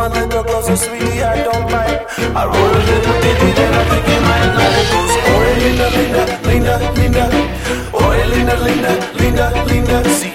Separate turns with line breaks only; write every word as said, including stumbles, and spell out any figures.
a little closer, sweetie, I don't mind. I roll a little ditty, then I think you might know it goes. Oh, Linda, Linda, Linda, Linda. Oh, Linda, Linda, Linda, Linda. See